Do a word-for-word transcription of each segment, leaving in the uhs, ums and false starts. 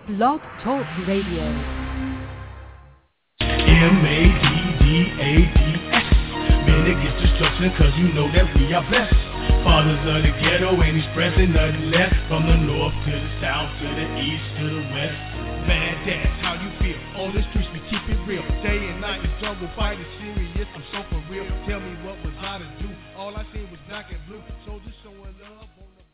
Blog Talk Radio. M A D D A D S. Man against destruction, cause you know that we are blessed. Fathers of the ghetto ain't expressing nothing less. From the north to the south, to the east, to the west. Man, that's how you feel. On the streets we keep it real. Day and night the jungle fight is serious. I'm so for real. Tell me what was I to do? All I seen was black and blue. Soldiers showing love on the...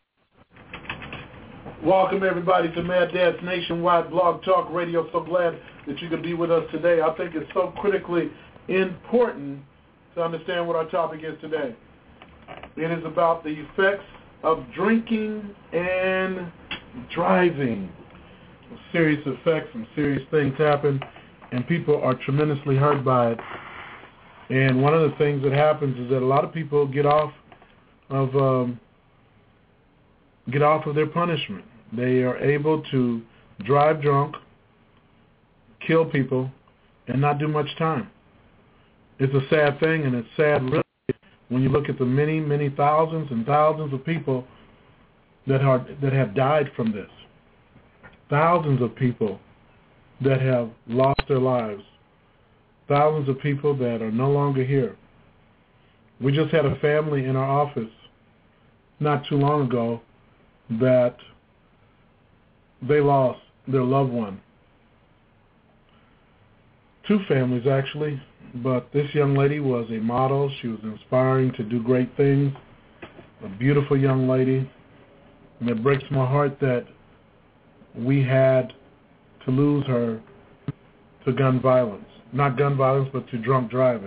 Welcome everybody to Mad Dad's Nationwide Blog Talk Radio. So glad that you can be with us today. I think it's so critically important to understand what our topic is today. It is about the effects of drinking and driving. Serious effects and serious things happen, and people are tremendously hurt by it. And one of the things that happens is that a lot of people get off of um, get off of their punishment. They are able to drive drunk, kill people, and not do much time. It's a sad thing, and it's sad really when you look at the many, many thousands and thousands of people that are that have died from this. Thousands of people that have lost their lives. Thousands of people that are no longer here. We just had a family in our office not too long ago that they lost their loved one. Two families, actually, but this young lady was a model. She was inspiring to do great things, a beautiful young lady, and it breaks my heart that we had to lose her to gun violence. Not gun violence, but to drunk driving.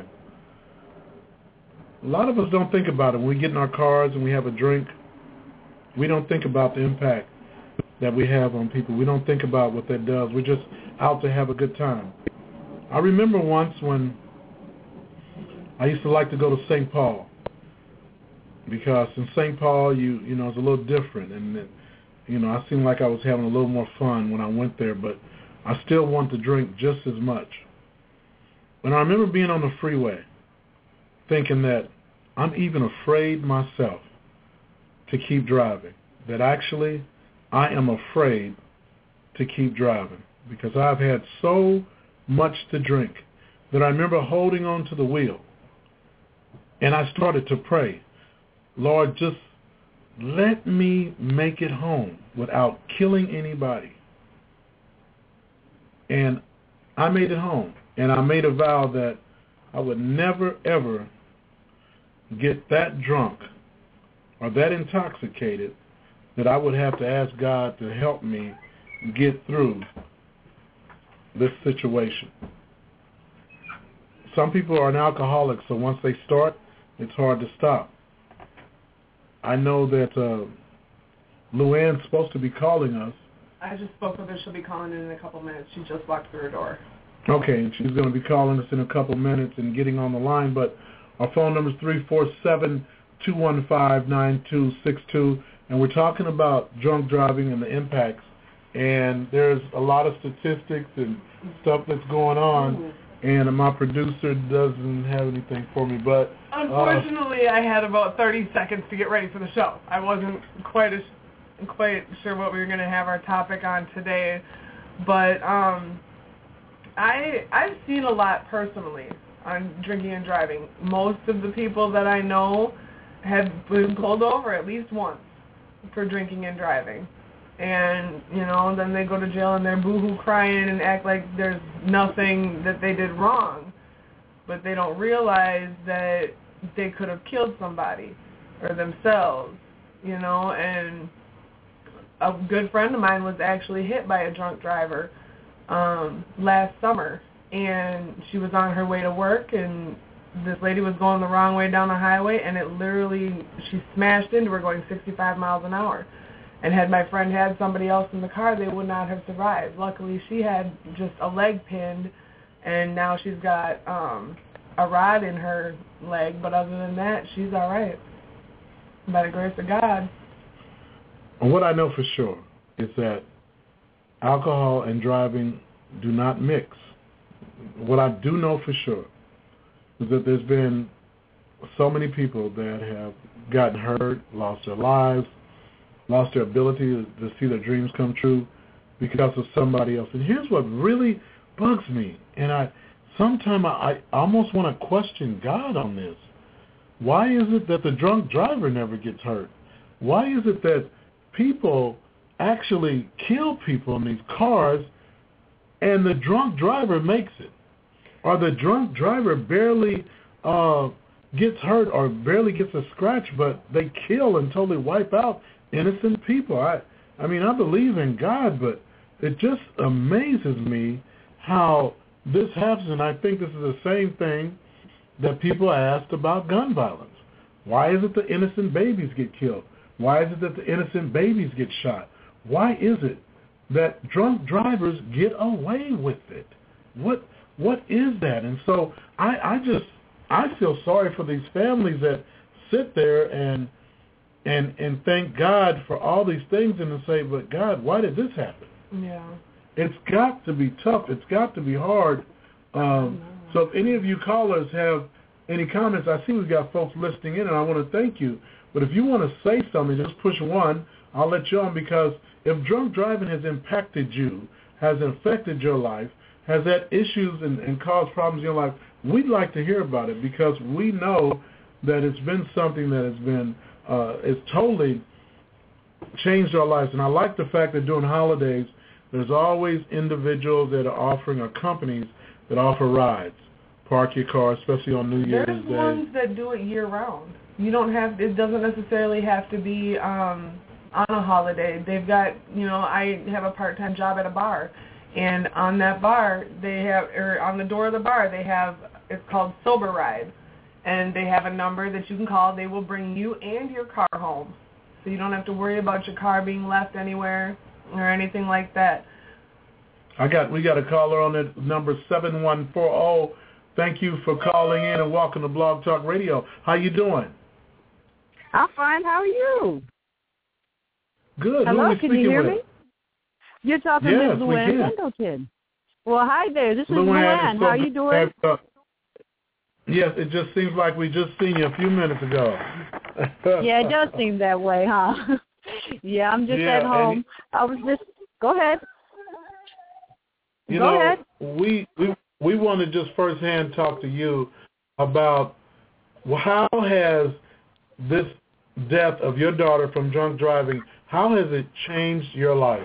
A lot of us don't think about it. When we get in our cars and we have a drink, we don't think about the impact that we have on people. We don't think about what that does. We're just out to have a good time. I remember once when I used to like to go to Saint Paul, because in Saint Paul, you you know, it's a little different, and it, you know, I seemed like I was having a little more fun when I went there, but I still want to drink just as much. And I remember being on the freeway thinking that I'm even afraid myself to keep driving, that actually I am afraid to keep driving because I've had so much to drink that I remember holding on to the wheel, and I started to pray, Lord, just let me make it home without killing anybody. And I made it home, and I made a vow that I would never, ever get that drunk or that intoxicated that I would have to ask God to help me get through this situation. Some people are an alcoholic, so once they start, it's hard to stop. I know that uh, Luann's supposed to be calling us. I just spoke with her. She'll be calling in in a couple minutes. She just walked through her door. Okay, and she's going to be calling us in a couple minutes and getting on the line, but our phone number is three four seven, two one five, nine two six two, and we're talking about drunk driving and the impacts. And there's a lot of statistics and stuff that's going on, Ooh. and my producer doesn't have anything for me. But unfortunately, uh, I had about thirty seconds to get ready for the show. I wasn't quite as quite sure what we were going to have our topic on today, but um, I I've seen a lot personally on drinking and driving. Most of the people that I know have been pulled over at least once for drinking and driving. And, you know, then they go to jail and they're boo-hoo crying and act like there's nothing that they did wrong. But they don't realize that they could have killed somebody or themselves, you know. And a good friend of mine was actually hit by a drunk driver um, last summer. And she was on her way to work, and this lady was going the wrong way down the highway, and it literally, she smashed into her going sixty-five miles an hour. And had my friend had somebody else in the car, they would not have survived. Luckily, she had just a leg pinned, and now she's got um, a rod in her leg. But other than that, she's all right, by the grace of God. What I know for sure is that alcohol and driving do not mix. What I do know for sure is that there's been so many people that have gotten hurt, lost their lives, lost their ability to, to see their dreams come true, because of somebody else. And here's what really bugs me, and I sometimes I, I almost want to question God on this. Why is it that the drunk driver never gets hurt? Why is it that people actually kill people in these cars and the drunk driver makes it? Or the drunk driver barely uh, gets hurt or barely gets a scratch, but they kill and totally wipe out innocent people. I, I mean, I believe in God, but it just amazes me how this happens, and I think this is the same thing that people asked about gun violence. Why is it the innocent babies get killed? Why is it that the innocent babies get shot? Why is it that drunk drivers get away with it? What what is that? And so I, I just I feel sorry for these families that sit there and and and thank God for all these things and to say, but God, why did this happen? Yeah. It's got to be tough. It's got to be hard. Um, so if any of you callers have any comments, I see we've got folks listening in, and I want to thank you. But if you want to say something, just push one. I'll let you on, because if drunk driving has impacted you, has affected your life, has had issues and, and caused problems in your life, we'd like to hear about it, because we know that it's been something that has been, uh, it's totally changed our lives. And I like the fact that during holidays, there's always individuals that are offering, or companies that offer rides. Park your car, especially on New Year's There's Day. There's ones that do it year-round. You don't have, it doesn't necessarily have to be um, on a holiday. They've got, you know, I have a part-time job at a bar, and on that bar, they have, or on the door of the bar, they have, it's called Sober Ride, and they have a number that you can call. They will bring you and your car home, so you don't have to worry about your car being left anywhere or anything like that. I got, we got a caller on it, number seven one four zero. Thank you for calling in and welcome to Blog Talk Radio. How you doing? I'm fine. How are you? Good. Hello, Who are we can you hear with? me? You're talking yes, to Luann Pendleton. Well, hi there. This is Luann. Luann. How are you doing? At, uh, yes, it just seems like we just seen you a few minutes ago. Yeah, it does seem that way, huh? Yeah, I'm just yeah, at home. I was just, go ahead. You go know, ahead. we we we want to just firsthand talk to you about how has this death of your daughter from drunk driving, how has it changed your life?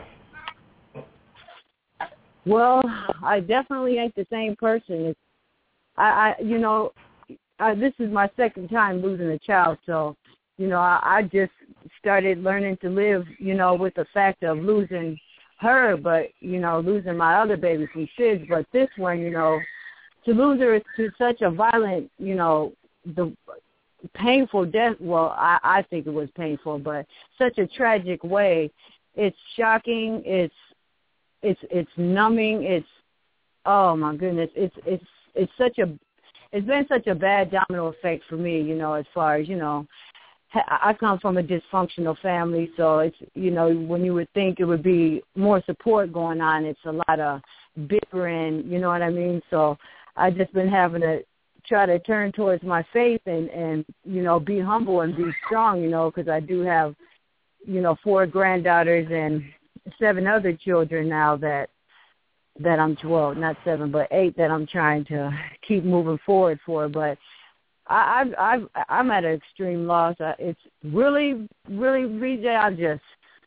Well, I definitely ain't the same person. It's, I, I, you know, I, this is my second time losing a child, so, you know, I, I just started learning to live, you know, with the fact of losing her, but, you know, losing my other baby from S I D S. But this one, you know, to lose her to such a violent, you know, the painful death, well, I, I think it was painful, but such a tragic way. It's shocking. It's, it's, it's numbing. It's, oh my goodness. It's, it's, it's such a, it's been such a bad domino effect for me, you know, as far as, you know, I come from a dysfunctional family, so it's, you know, when you would think it would be more support going on, it's a lot of bickering, you know what I mean? So I've just been having to try to turn towards my faith and, and you know, be humble and be strong, you know, because I do have, you know, four granddaughters and seven other children now that, that I'm, well, not seven, but eight that I'm trying to keep moving forward for, but I, I, I, I'm at an extreme loss. It's really, really, V J, I'm just,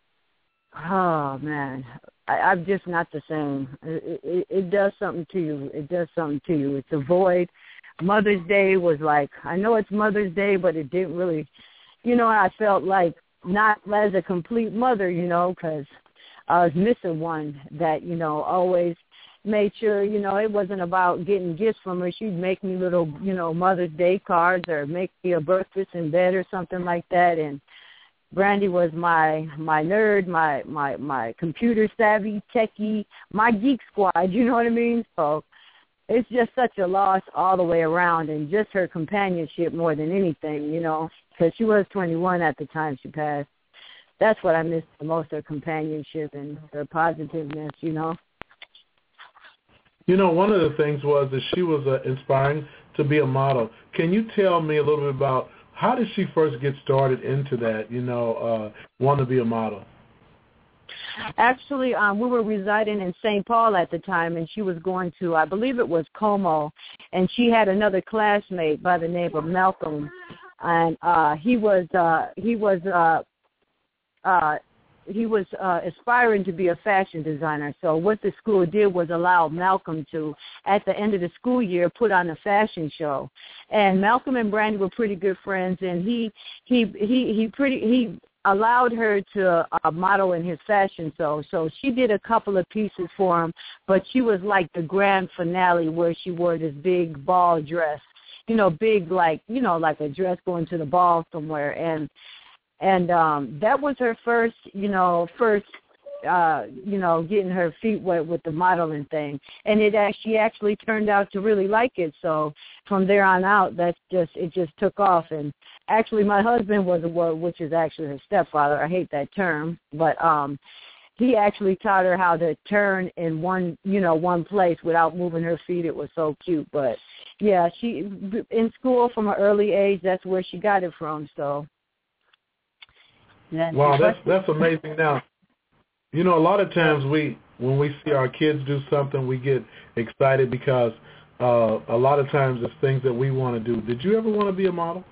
oh, man, I, I'm just not the same. It, it, it does something to you. It does something to you. It's a void. Mother's Day was like, I know it's Mother's Day, but it didn't really, you know, I felt like not as a complete mother, you know, because I was missing one that, you know, always made sure, you know, it wasn't about getting gifts from her. She'd make me little, you know, Mother's Day cards or make me a breakfast in bed or something like that. And Brandy was my my nerd, my my my computer savvy techie, my geek squad. You know what I mean? So it's just such a loss all the way around, and just her companionship more than anything, you know, because she was twenty-one at the time she passed. That's what I missed the most, her companionship and her positiveness, you know. You know, one of the things was that she was uh, inspiring to be a model. Can you tell me a little bit about how did she first get started into that, you know, uh, want to be a model? Actually, um, we were residing in Saint Paul at the time, and she was going to, I believe it was Como, and she had another classmate by the name of Malcolm, and uh, he was uh, he was uh, uh, he was uh, aspiring to be a fashion designer. So what the school did was allow Malcolm to, at the end of the school year, put on a fashion show. And Malcolm and Brandy were pretty good friends, and he he he he pretty he allowed her to uh, model in his fashion show. So she did a couple of pieces for him, but she was like the grand finale where she wore this big ball dress, you know, big like you know like a dress going to the ball somewhere, and. And um, that was her first, you know, first, uh, you know, getting her feet wet with the modeling thing. And it actually actually turned out to really like it. So from there on out, that's just it just took off. And actually, my husband was a well, which is actually her stepfather. I hate that term, but um, he actually taught her how to turn in one, you know, one place without moving her feet. It was so cute. But yeah, she in school from an early age. That's where she got it from. So. Wow, that's that's amazing. Now, you know, a lot of times we, when we see our kids do something, we get excited because uh, a lot of times it's things that we want to do. Did you ever want to be a model?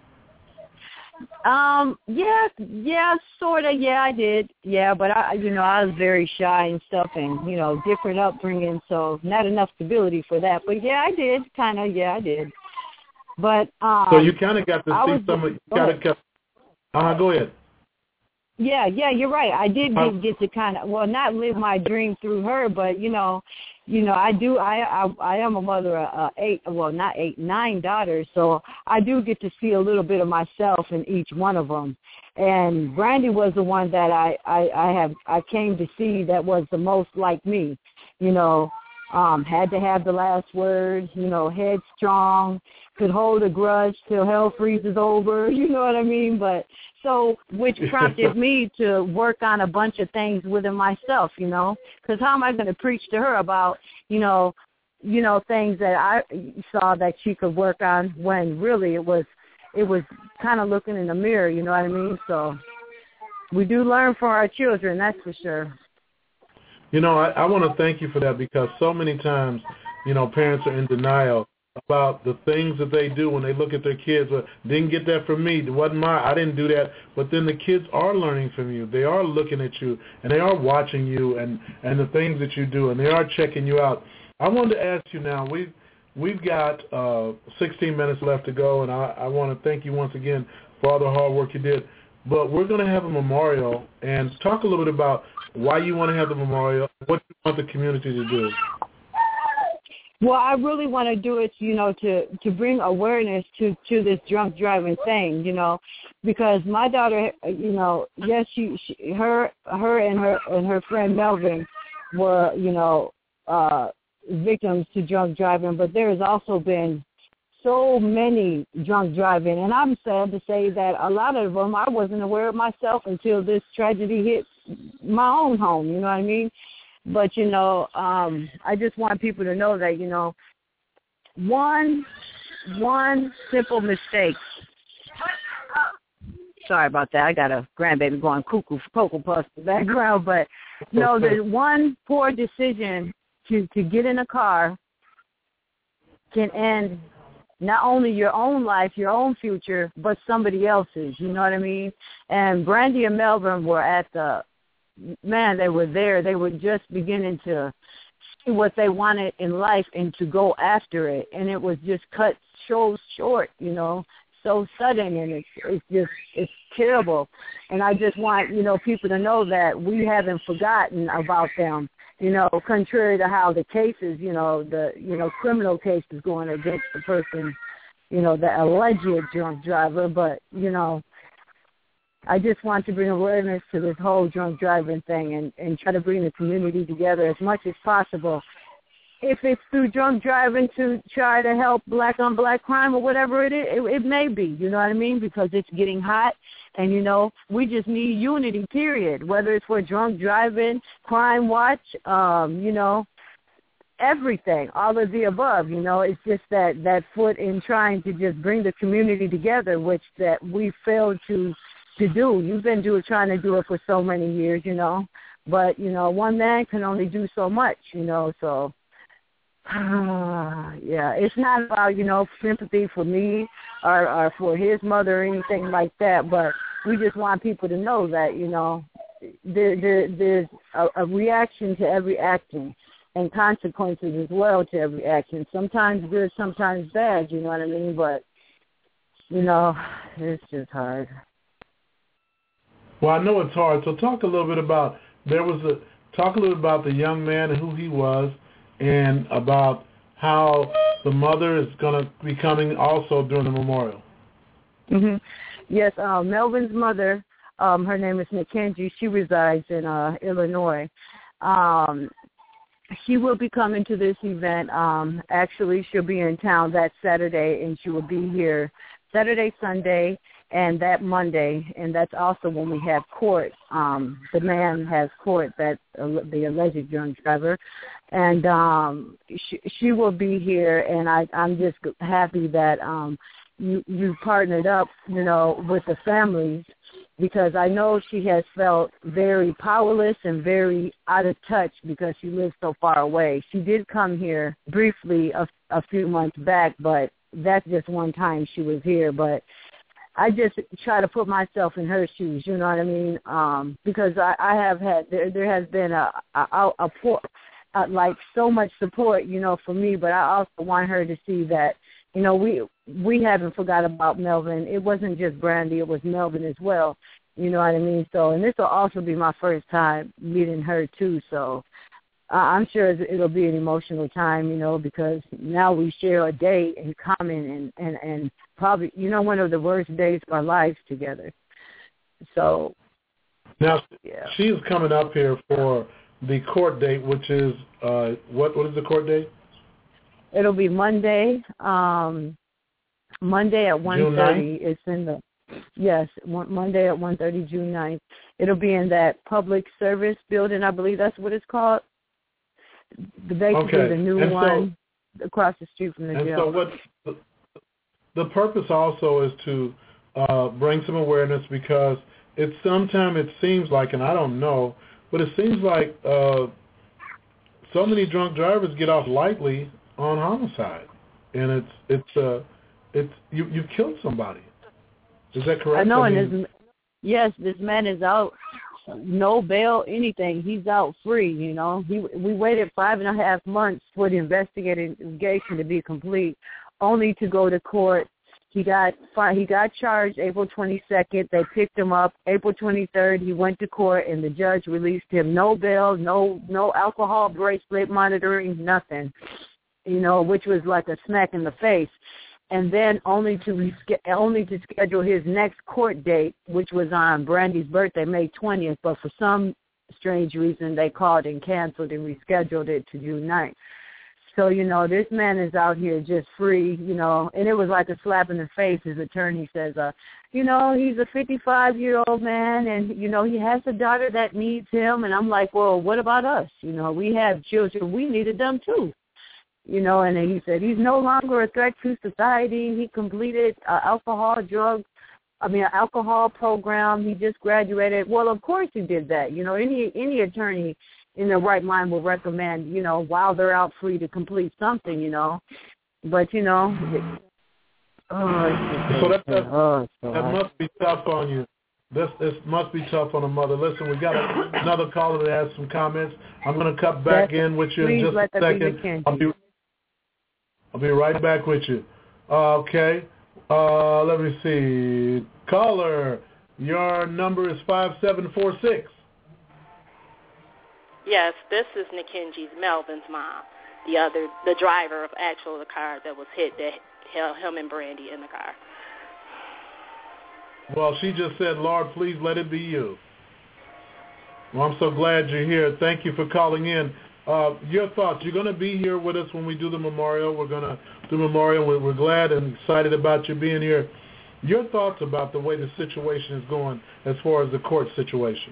Um, yeah, yeah, sort of, yeah, I did, yeah, but I, you know, I was very shy and stuff, and you know, different upbringing, so not enough stability for that. But yeah, I did, kind of, yeah, I did. But um, so you kind of got to I see was, some of, you kind of kept. Uh huh. Go ahead. Yeah, yeah, you're right. I did get, get to kind of, well, not live my dream through her, but, you know, you know, I do, I I, I am a mother of uh, eight, well, not eight, nine daughters, so I do get to see a little bit of myself in each one of them. And Brandy was the one that I, I, I have, I came to see that was the most like me, you know, um, had to have the last word, you know, headstrong, could hold a grudge till hell freezes over, you know what I mean? But so, which prompted me to work on a bunch of things within myself, you know, because how am I going to preach to her about, you know, you know, things that I saw that she could work on when really it was, it was kind of looking in the mirror, you know what I mean? So we do learn from our children, that's for sure. You know, I, I want to thank you for that because so many times, you know, parents are in denial about the things that they do when they look at their kids. Well, didn't get that from me. It wasn't my. I didn't do that. But then the kids are learning from you. They are looking at you, and they are watching you and, and the things that you do, and they are checking you out. I wanted to ask you now, we've, we've got uh, sixteen minutes left to go, and I, I want to thank you once again for all the hard work you did. But we're going to have a memorial, and talk a little bit about why you want to have the memorial, what you want the community to do. Well, I really want to do it, you know, to, to bring awareness to, to this drunk driving thing, you know, because my daughter, you know, yes, she, she her her and her and her friend Melvin were, you know, uh, victims to drunk driving, but there has also been so many drunk driving, and I'm sad to say that a lot of them I wasn't aware of myself until this tragedy hit my own home, you know what I mean? But, you know, um, I just want people to know that, you know, one one simple mistake. Sorry about that. I got a grandbaby going cuckoo for Cocoa Puffs in the background. But, you know, the one poor decision to, to get in a car can end not only your own life, your own future, but somebody else's. You know what I mean? And Brandy and Melvin were at the, man, they were there. They were just beginning to see what they wanted in life and to go after it. And it was just cut so short, you know, so sudden, and it's, it's just, it's terrible. And I just want, you know, people to know that we haven't forgotten about them, you know, contrary to how the cases, you know, the, you know, criminal cases going against the person, you know, the alleged drunk driver. But, you know, I just want to bring awareness to this whole drunk driving thing and, and try to bring the community together as much as possible. If it's through drunk driving to try to help black-on-black crime or whatever it is, it, it may be, you know what I mean, because it's getting hot. And, you know, we just need unity, period, whether it's for drunk driving, crime watch, um, you know, everything, all of the above, you know. It's just that, that foot in trying to just bring the community together, which that we failed to to do. You've been do, trying to do it for so many years, you know. But, you know, one man can only do so much, you know, so, uh, yeah, it's not about, you know, sympathy for me or, or for his mother or anything like that, but we just want people to know that, you know, there, there, there's a, a reaction to every action and consequences as well to every action. Sometimes good, sometimes bad, you know what I mean? But, you know, it's just hard. Well, I know it's hard. So talk a little bit about, there was a, talk a little about the young man and who he was and about how the mother is going to be coming also during the memorial. Mm-hmm. Yes, uh, Melvin's mother, um, her name is Mackenzie. She resides in uh, Illinois. Um, she will be coming to this event. Um, actually, she'll be in town that Saturday, and she will be here Saturday, Sunday, and that Monday, and that's also when we have court. Um, the man has court, that uh, the alleged drunk driver, and um, she, she will be here, and I, I'm just happy that um, you, you partnered up, you know, with the families, because I know she has felt very powerless and very out of touch because she lives so far away. She did come here briefly a, a few months back, but that's just one time she was here, but I just try to put myself in her shoes, you know what I mean? Um, because I, I have had, there, there has been a, a, a, a, a, like so much support, you know, for me, but I also want her to see that, you know, we we haven't forgot about Melvin. It wasn't just Brandy, it was Melvin as well, you know what I mean? So, and this will also be my first time meeting her too, so uh, I'm sure it'll be an emotional time, you know, because now we share a day in common and, and, and probably, you know, one of the worst days of our lives together. So, now, yeah. She is coming up here for the court date, which is, uh, what? what is the court date? It'll be Monday, um, Monday at one thirty. It's in the, yes, Monday at one thirty, June ninth. It'll be in that public service building, I believe that's what it's called. The, basically okay. the new and one so, across the street from the and jail. so what the, the purpose also is to uh, bring some awareness, because it sometimes it seems like, and I don't know, but it seems like uh, so many drunk drivers get off lightly on homicide, and it's it's uh, it's you you've killed somebody. Is that correct? I know, I and mean, this, yes, this man is out. No bail, anything. He's out free, you know. He, we waited five and a half months for the investigation to be complete, only to go to court. He got he got charged April twenty-second. They picked him up April twenty-third. He went to court, and the judge released him. No bail, no no alcohol bracelet monitoring, nothing, you know, which was like a smack in the face. And then only to reske- only to schedule his next court date, which was on Brandy's birthday, May twentieth. But for some strange reason, they called and canceled and rescheduled it to June ninth. So, you know, this man is out here just free, you know, and it was like a slap in the face. His attorney says, uh, you know, he's a fifty-five-year-old man, and, you know, he has a daughter that needs him. And I'm like, well, what about us? You know, we have children. We needed them, too. You know, and he said he's no longer a threat to society. He completed uh, alcohol, drugs, I mean, an alcohol program. He just graduated. Well, of course he did that. You know, any any attorney in their right mind will recommend, you know, while they're out free to complete something, you know. But, you know, it, oh, so that, that, oh, so that must be tough on you. This this must be tough on a mother. Listen, we got a, another caller that has some comments. I'm going to cut back That's, in with you in just a second. I'll be I'll be right back with you. Uh, okay. Uh, let me see. Caller, your number is five seven four six. Yes, this is Nickenzie's Melvin's mom, the other, the driver of actual the car that was hit, that held him and Brandy in the car. Well, she just said, Lord, please let it be you. Well, I'm so glad you're here. Thank you for calling in. Uh, your thoughts. You're going to be here with us when we do the memorial. We're going to do memorial. We're, we're glad and excited about you being here. Your thoughts about the way the situation is going as far as the court situation.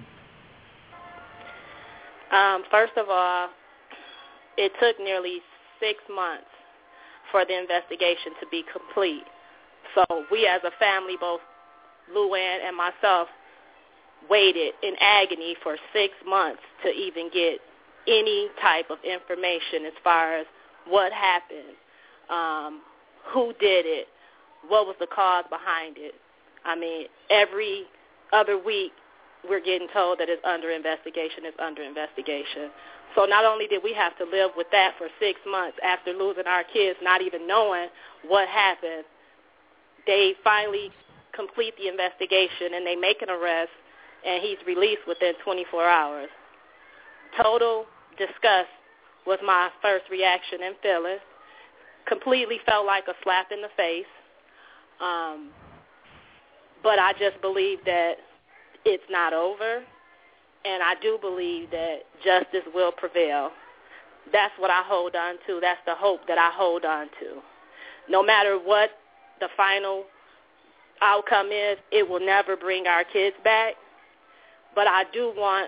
Um, first of all, it took nearly six months for the investigation to be complete. So we as a family, both Luann and myself, waited in agony for six months to even get any type of information as far as what happened, um, who did it, what was the cause behind it. I mean, every other week we're getting told that it's under investigation, it's under investigation. So not only did we have to live with that for six months after losing our kids, not even knowing what happened, they finally complete the investigation and they make an arrest, and he's released within twenty-four hours. Total disgust was my first reaction and feeling. Completely felt like a slap in the face. Um, but I just believe that it's not over, and I do believe that justice will prevail. That's what I hold on to. That's the hope that I hold on to. No matter what the final outcome is, it will never bring our kids back, but I do want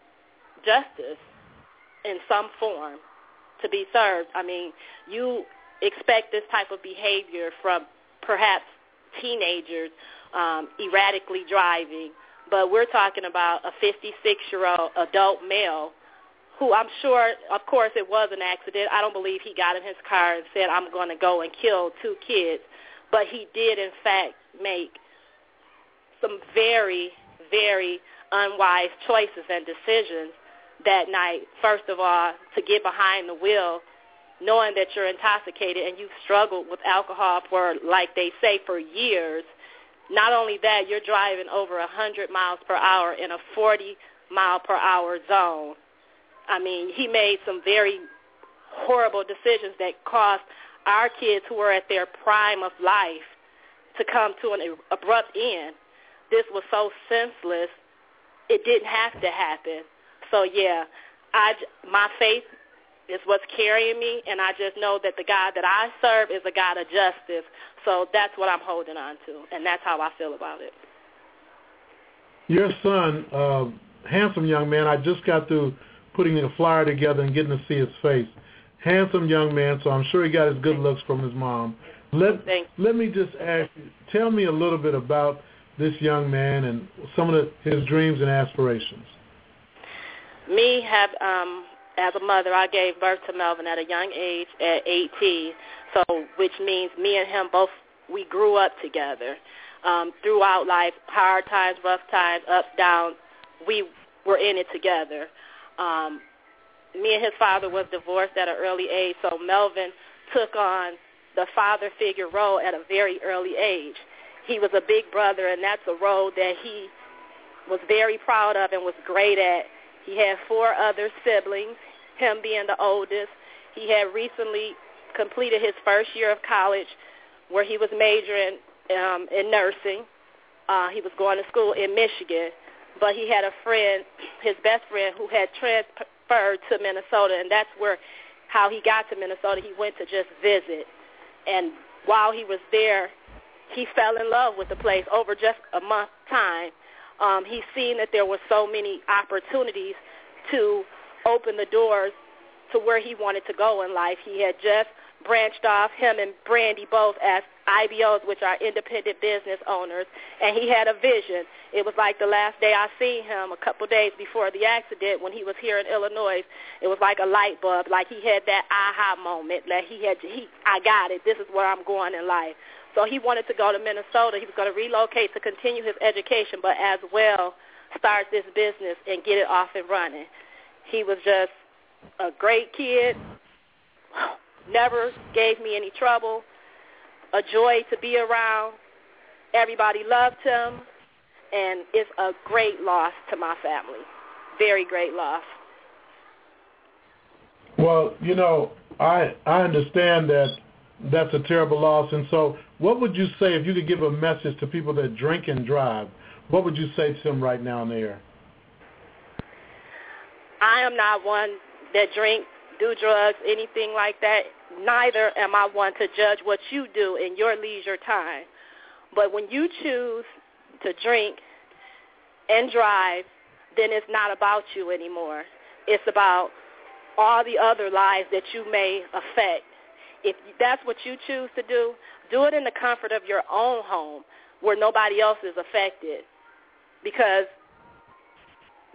justice in some form to be served. I mean, you expect this type of behavior from perhaps teenagers um, erratically driving, but we're talking about a fifty-six-year-old adult male who I'm sure, of course, it was an accident. I don't believe he got in his car and said, I'm going to go and kill two kids, but he did, in fact, make some very, very unwise choices and decisions that night. First of all, to get behind the wheel, knowing that you're intoxicated and you've struggled with alcohol for, like they say, for years. Not only that, you're driving over one hundred miles per hour in a forty mile per hour zone. I mean, he made some very horrible decisions that caused our kids who were at their prime of life to come to an abrupt end. This was so senseless, it didn't have to happen. So, yeah, I, my faith is what's carrying me, and I just know that the God that I serve is a God of justice. So that's what I'm holding on to, and that's how I feel about it. Your son, uh, handsome young man, I just got through putting a flyer together and getting to see his face. Handsome young man, so I'm sure he got his good looks from his mom. Let, let me just ask you, tell me a little bit about this young man and some of the, his dreams and aspirations. Me, have, um, as a mother, I gave birth to Melvin at a young age, at eighteen, so which means me and him both, we grew up together. Um, throughout life, hard times, rough times, ups, downs, we were in it together. Um, me and his father was divorced at an early age, so Melvin took on the father figure role at a very early age. He was a big brother, and that's a role that he was very proud of and was great at. He had four other siblings, him being the oldest. He had recently completed his first year of college where he was majoring um, in nursing. Uh, he was going to school in Michigan, but he had a friend, his best friend, who had transferred to Minnesota, and that's where how he got to Minnesota. He went to just visit, and while he was there, he fell in love with the place over just a month time. Um, he's seen that there were so many opportunities to open the doors to where he wanted to go in life. He had just branched off, him and Brandy both, as I B Os, which are independent business owners, and he had a vision. It was like the last day I seen him, a couple days before the accident when he was here in Illinois. It was like a light bulb, like he had that aha moment, that he had, he, I got it, this is where I'm going in life. So he wanted to go to Minnesota. He was going to relocate to continue his education, but as well start this business and get it off and running. He was just a great kid, never gave me any trouble, a joy to be around. Everybody loved him, and it's a great loss to my family, very great loss. Well, you know, I I understand that that's a terrible loss, and so what would you say if you could give a message to people that drink and drive? What would you say to them right now in the air? I am not one that drink, do drugs, anything like that. Neither am I one to judge what you do in your leisure time. But when you choose to drink and drive, then it's not about you anymore. It's about all the other lives that you may affect. If that's what you choose to do, do it in the comfort of your own home where nobody else is affected. Because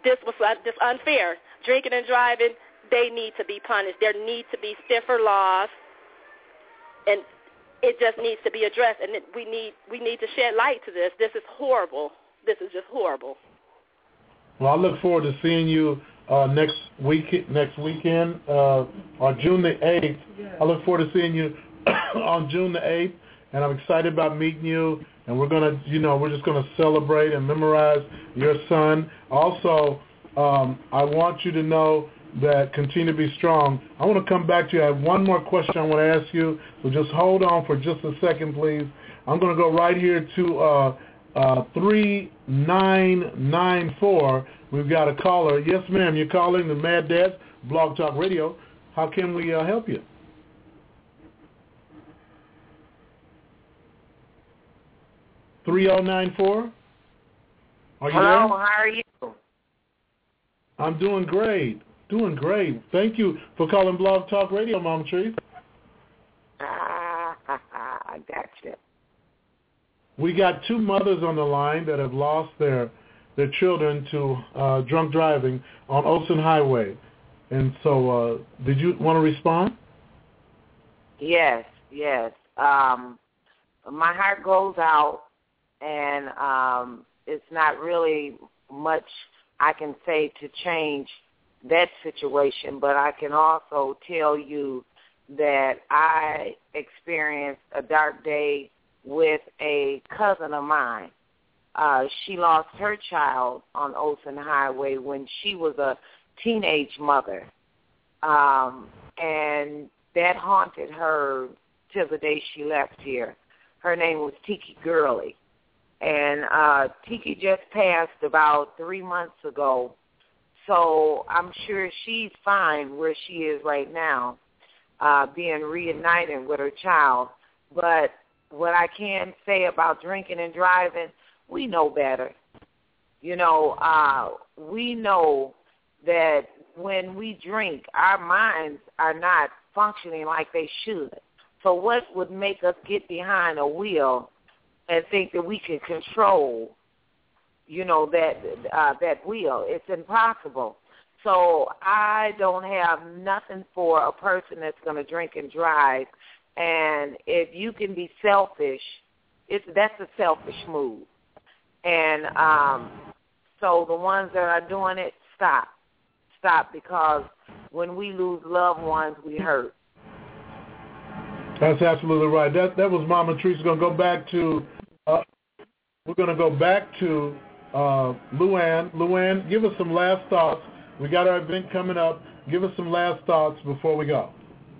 this was uh, this unfair. Drinking and driving, they need to be punished. There need to be stiffer laws, and it just needs to be addressed. And it, we need we need to shed light to this. This is horrible. This is just horrible. Well, I look forward to seeing you uh, next week, next weekend, uh, on June the eighth. I look forward to seeing you on June the eighth, and I'm excited about meeting you. And we're gonna, you know, we're just gonna celebrate and memorize your son. Also, um, I want you to know that continue to be strong. I want to come back to you. I have one more question I want to ask you, so just hold on for just a second, please. I'm going to go right here to uh, uh, three nine nine four. We've got a caller. Yes, ma'am. You're calling the Mad Dads Blog Talk Radio. How can we uh, help you? three oh nine four? Are you Hello, there? how are you? I'm doing great. Doing great. Thank you for calling Blog Talk Radio, Mama Tree. Ah, I got you. We got two mothers on the line that have lost their their children to uh, drunk driving on Olsen Highway. And so uh, did you want to respond? Yes, yes. Um, my heart goes out, and um, it's not really much I can say to change that situation, but I can also tell you that I experienced a dark day with a cousin of mine. Uh, she lost her child on Olsen Highway when she was a teenage mother, um, and that haunted her till the day she left here. Her name was Tiki Gurley, and uh, Tiki just passed about three months ago. So I'm sure she's fine where she is right now, uh, being reunited with her child. But what I can say about drinking and driving, we know better. You know, uh, we know that when we drink, our minds are not functioning like they should. So what would make us get behind a wheel and think that we can control you know, that uh, that wheel? It's impossible. So I don't have nothing for a person that's going to drink and drive. And if you can be selfish, it's that's a selfish move. And um, so the ones that are doing it, stop. Stop, because when we lose loved ones, we hurt. That's absolutely right. That that was Mama Teresa. Going to go back to, uh, we're going to go back to Uh, Luann, Luann, give us some last thoughts. We got our event coming up. Give us some last thoughts before we go.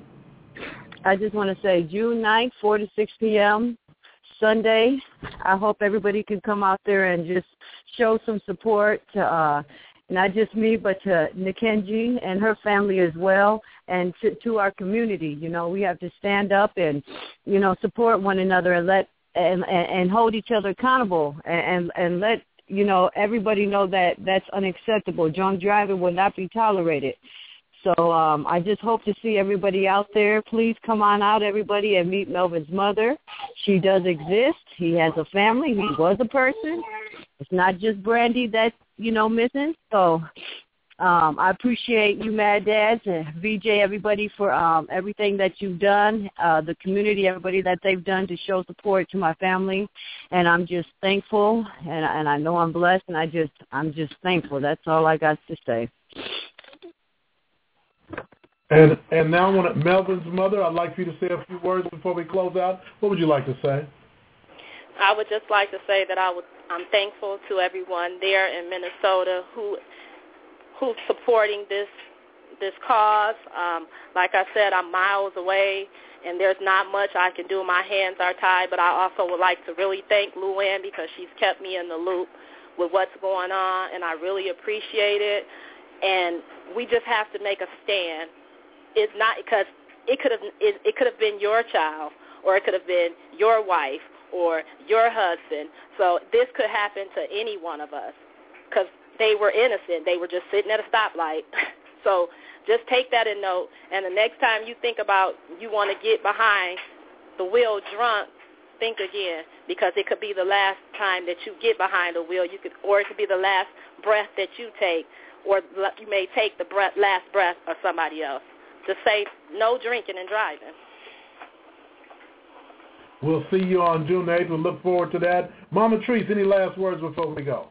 I just want to say June ninth, four to six p.m., Sunday. I hope everybody can come out there and just show some support to uh, not just me, but to Nikenji and her family as well, and to, to our community. You know, we have to stand up and, you know, support one another and let and, and, and hold each other accountable and, and, and let you know, everybody know that that's unacceptable. Drunk driving will not be tolerated. So um, I just hope to see everybody out there. Please come on out, everybody, and meet Melvin's mother. She does exist. He has a family. He was a person. It's not just Brandy that's, you know, missing. So um, I appreciate you, Mad Dads, and V J, everybody, for um, everything that you've done, uh, the community, everybody that they've done to show support to my family. And I'm just thankful, and, and I know I'm blessed, and I just, I'm just thankful. That's all I got to say. And and now, I want Melvin's mother, I'd like for you to say a few words before we close out. What would you like to say? I would just like to say that I would, I'm thankful to everyone there in Minnesota who who's supporting this this cause. Um, like I said, I'm miles away, and there's not much I can do. My hands are tied, but I also would like to really thank Luann because she's kept me in the loop with what's going on, and I really appreciate it. And we just have to make a stand. It's not because it could have it, it could have been your child, or it could have been your wife or your husband. So this could happen to any one of us because they were innocent. They were just sitting at a stoplight. So just take that in note. And the next time you think about you want to get behind the wheel drunk, think again, because it could be the last time that you get behind the wheel. You could, or it could be the last breath that you take, or you may take the breath, last breath of somebody else. To say no drinking and driving. We'll see you on June eighth. We'll look forward to that. Mama Treese, any last words before we go?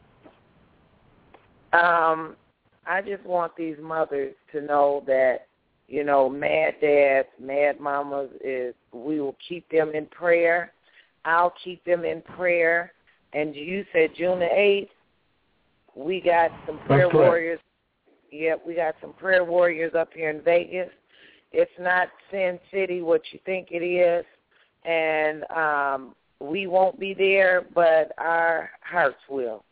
Um, I just want these mothers to know that, you know, Mad Dads, Mad Mamas, is we will keep them in prayer. I'll keep them in prayer. And you said June the eighth, we got some prayer warriors. Yep, we got some prayer warriors up here in Vegas. It's not Sin City what you think it is, and um, we won't be there, but our hearts will.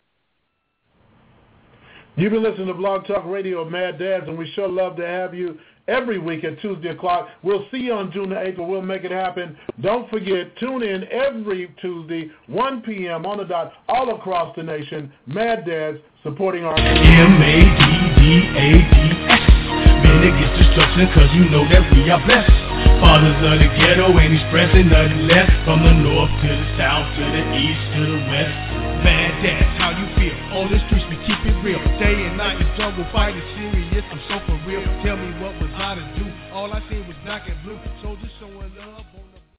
You've been listening to Blog Talk Radio of Mad Dads, and we sure love to have you every week at Tuesday o'clock. We'll see you on June the eighth, and we'll make it happen. Don't forget, tune in every Tuesday, one p.m. on the dot, all across the nation. Mad Dads, supporting our... M A D D A D S. Man, it gets destruction, cause you know that we are blessed. Fathers of the ghetto ain't expressing nothing less. From the north to the south, to the east, to the west. Mad Dads, how you feel? On the streets, we keep it real. Day and night, the jungle fight is serious. I'm so for real. Tell me what was I to do? All I seen was black and blue. Soldiers showing love.